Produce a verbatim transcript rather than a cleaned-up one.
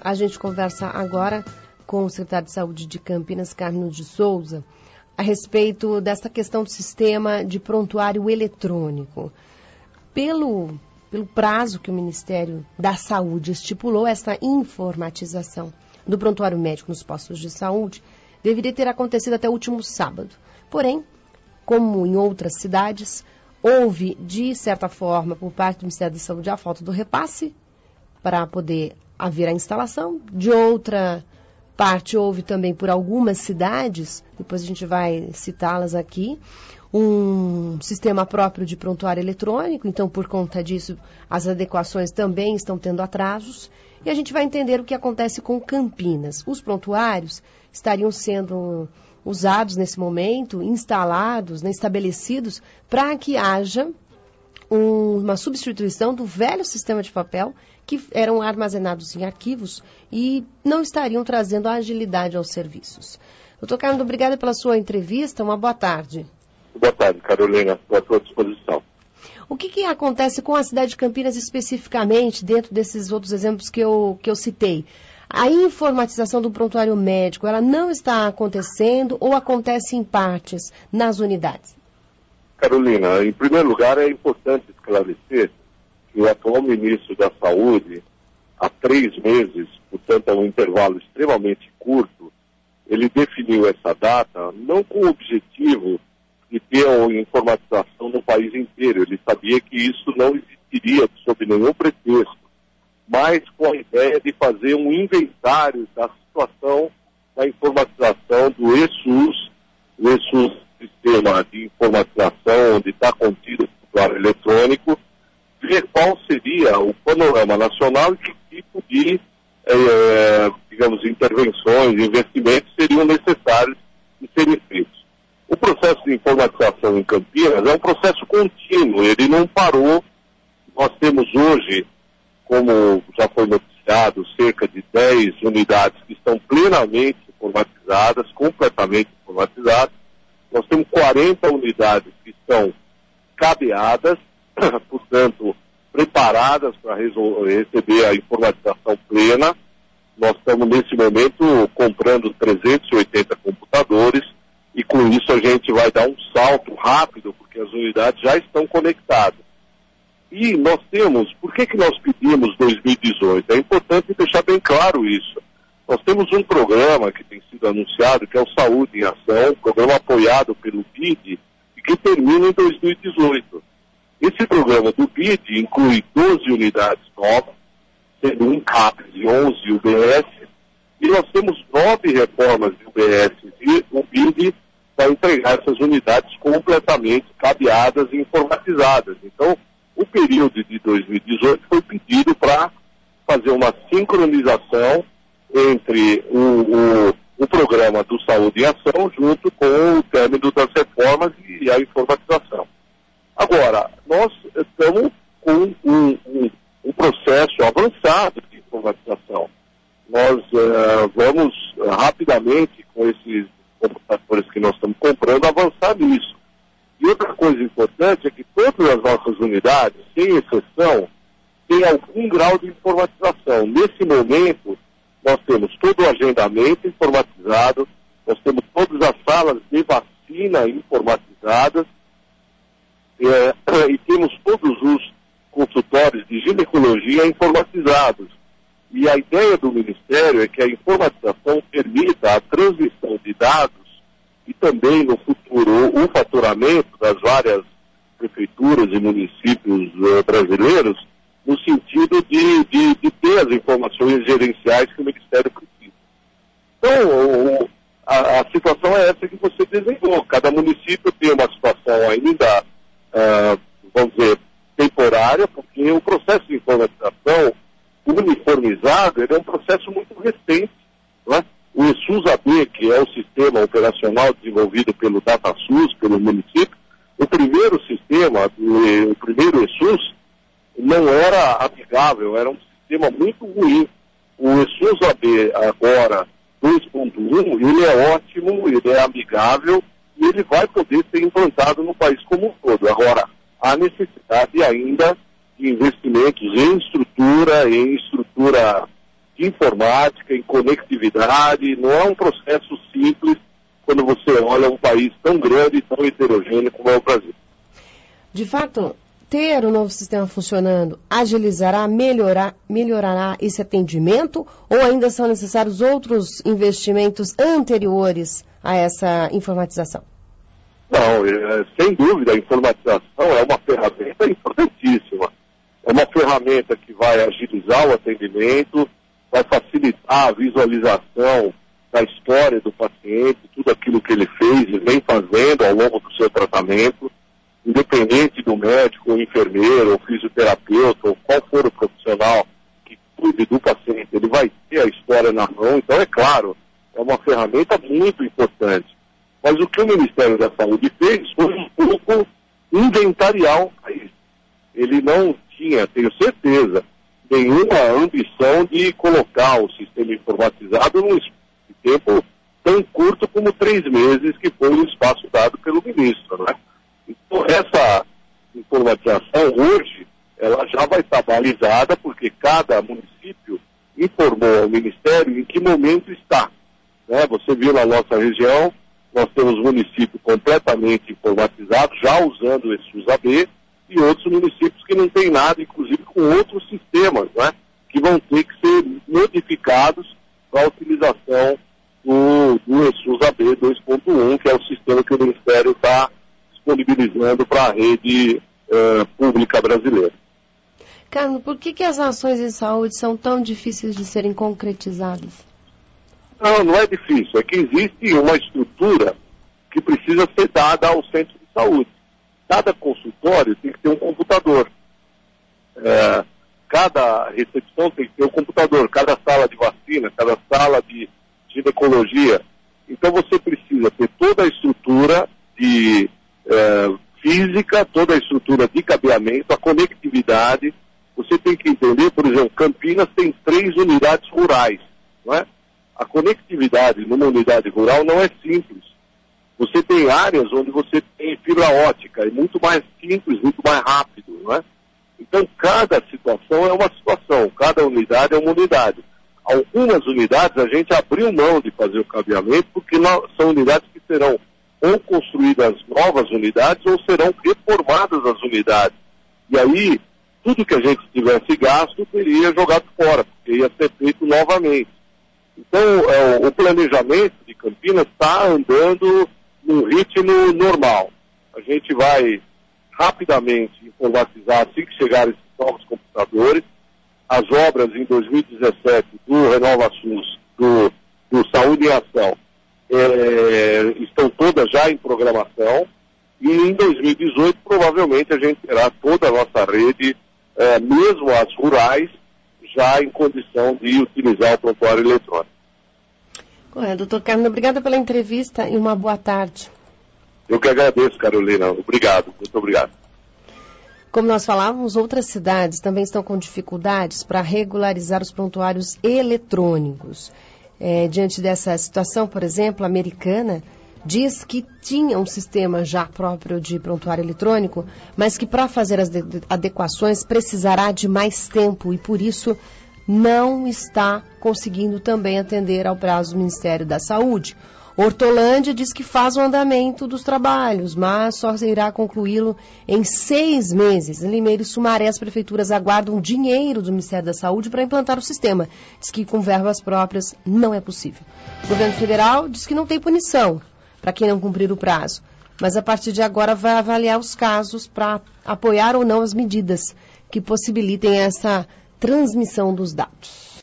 A gente conversa agora com o secretário de Saúde de Campinas, Carlos de Souza, a respeito dessa questão do sistema de prontuário eletrônico. Pelo, pelo prazo que o Ministério da Saúde estipulou, essa informatização do prontuário médico nos postos de saúde deveria ter acontecido até o último sábado. Porém, como em outras cidades, houve, de certa forma, por parte do Ministério da Saúde, a falta do repasse para poder haver a instalação. De outra parte, houve também por algumas cidades, depois a gente vai citá-las aqui, um sistema próprio de prontuário eletrônico. Então, por conta disso, as adequações também estão tendo atrasos. E a gente vai entender o que acontece com Campinas. Os prontuários estariam sendo usados nesse momento, instalados, né, estabelecidos, para que haja um, uma substituição do velho sistema de papel, que eram armazenados em arquivos e não estariam trazendo agilidade aos serviços. Doutor Carlos, obrigada pela sua entrevista. Uma boa tarde. Boa tarde, Carolina. Estou à sua disposição. O que, que acontece com a cidade de Campinas especificamente, dentro desses outros exemplos que eu, que eu citei? A informatização do prontuário médico, ela não está acontecendo ou acontece em partes nas unidades? Carolina, em primeiro lugar, é importante esclarecer que o atual ministro da Saúde, há três meses, portanto, é um intervalo extremamente curto, ele definiu essa data não com o objetivo de ter a informatização no país inteiro. Ele sabia que isso não existiria sob nenhum pretexto, mas com a ideia de fazer um inventário da situação da informatização do eSUS, o eSUS, sistema de informatização onde está contido o prontuário eletrônico, ver qual seria o panorama nacional e que tipo de, eh, digamos, intervenções, investimentos seriam necessários de serem feitos. O processo de informatização em Campinas é um processo contínuo, ele não parou. Nós temos hoje, como já foi noticiado, cerca de dez unidades que estão plenamente informatizadas, completamente informatizadas. Nós temos quarenta unidades que estão cabeadas, portanto, preparadas para receber a informatização plena. Nós estamos, nesse momento, comprando trezentos e oitenta computadores e, com isso, a gente vai dar um salto rápido, porque as unidades já estão conectadas. E nós temos, por que que nós pedimos dois mil e dezoito? É importante deixar bem claro isso. Nós temos um programa que tem sido anunciado, que é o Saúde em Ação, um programa apoiado pelo B I D e que termina em dois mil e dezoito. Esse programa do B I D inclui doze unidades novas, sendo um CAPES e onze U B S, e nós temos nove reformas de U B S, e o B I D vai entregar essas unidades completamente cabeadas e informatizadas. Então, o período de dois mil e dezoito foi pedido para fazer uma sincronização entre o, o, o programa do Saúde em Ação junto com o término das reformas e a informatização. Agora, nós estamos com um, um, um processo avançado de informatização. Nós uh, vamos uh, rapidamente, com esses computadores que nós estamos comprando, avançar nisso. E outra coisa importante é que todas as nossas unidades, sem exceção, têm algum grau de informatização. Nesse momento, nós temos todo o agendamento informatizado, nós temos todas as salas de vacina informatizadas, é, e temos todos os consultórios de ginecologia informatizados. E a ideia do Ministério é que a informatização permita a transmissão de dados e também, no futuro, o faturamento das várias prefeituras e municípios uh, brasileiros, no sentido de, de, de ter as informações gerenciais que o Ministério precisa. Então, o, a, a situação é essa que você desenhou. Cada município tem uma situação ainda, uh, vamos dizer, temporária, porque o processo de informatização uniformizado ele é um processo muito recente, não é? O eSUS-A B, que é o sistema operacional desenvolvido pelo DataSUS, pelo município, o primeiro sistema, o primeiro eSUS, não era amigável, era um sistema muito ruim. O eSUS-A B agora, dois ponto um, ele é ótimo, ele é amigável e ele vai poder ser implantado no país como um todo. Agora, há necessidade ainda de investimentos em estrutura, em estrutura de informática, em conectividade, não é um processo simples quando você olha um país tão grande e tão heterogêneo como é o Brasil. De fato, ter o novo sistema funcionando agilizará, melhorar, melhorará esse atendimento ou ainda são necessários outros investimentos anteriores a essa informatização? Não, é, sem dúvida, a informatização é uma ferramenta importantíssima. É uma ferramenta que vai agilizar o atendimento, vai facilitar a visualização da história do paciente, tudo aquilo que ele fez e vem fazendo ao longo do seu tratamento, independente do médico, ou enfermeiro, ou fisioterapeuta, ou qual for o profissional que cuide do paciente, ele vai ter a história na mão. Então, é claro, é uma ferramenta muito importante. Mas o que o Ministério da Saúde fez foi um pouco inventarial a isso. Ele não tinha, tenho certeza, nenhuma ambição de colocar o sistema informatizado num tempo tão curto como três meses, que foi o espaço dado pelo ministro, né? Então, essa informatização hoje, ela já vai estar balizada, porque cada município informou ao Ministério em que momento está, né? Você viu na nossa região, nós temos municípios completamente informatizados, já usando esse SUS-A-B, e outros municípios que não têm nada, inclusive com outros sistemas, né, que vão ter que ser modificados para a utilização do, do SUS-A-B dois ponto um, que é o sistema que o Ministério está disponibilizando para a rede uh, pública brasileira. Carlos, por que, que as ações em saúde são tão difíceis de serem concretizadas? Não, não é difícil. É que existe uma estrutura que precisa ser dada ao centro de saúde. Cada consultório tem que ter um computador. É, cada recepção tem que ter um computador. Cada sala de vacina, cada sala de ginecologia. Então você precisa ter toda a estrutura de é, física, toda a estrutura de cabeamento, a conectividade. Você tem que entender, por exemplo, Campinas tem três unidades rurais, não é? A conectividade numa unidade rural não é simples. Você tem áreas onde você tem fibra ótica, é muito mais simples, muito mais rápido, não é? Então, cada situação é uma situação, cada unidade é uma unidade. Algumas unidades a gente abriu mão de fazer o cabeamento, porque não, são unidades que serão ou construídas novas unidades ou serão reformadas as unidades. E aí, tudo que a gente tivesse gasto teria jogado fora, porque ia ser feito novamente. Então, é, o planejamento de Campinas está andando num ritmo normal. A gente vai rapidamente informatizar assim que chegarem esses novos computadores. As obras em dois mil e dezessete do Renova SUS, do, do Saúde em Ação, é, estão todas já em programação. E em dois mil e dezoito, provavelmente, a gente terá toda a nossa rede, é, mesmo as rurais, já em condição de utilizar o prontuário eletrônico. Correto, doutor Carlos, obrigada pela entrevista e uma boa tarde. Eu que agradeço, Carolina. Obrigado, muito obrigado. Como nós falávamos, outras cidades também estão com dificuldades para regularizar os prontuários eletrônicos. É, diante dessa situação, por exemplo, a Americana diz que tinha um sistema já próprio de prontuário eletrônico, mas que para fazer as adequações precisará de mais tempo e, por isso, não está conseguindo também atender ao prazo do Ministério da Saúde. Hortolândia diz que faz o andamento dos trabalhos, mas só irá concluí-lo em seis meses. Em Limeira e Sumaré, as prefeituras aguardam dinheiro do Ministério da Saúde para implantar o sistema. Diz que com verbas próprias não é possível. O governo federal diz que não tem punição para quem não cumprir o prazo, mas a partir de agora vai avaliar os casos para apoiar ou não as medidas que possibilitem essa transmissão dos dados.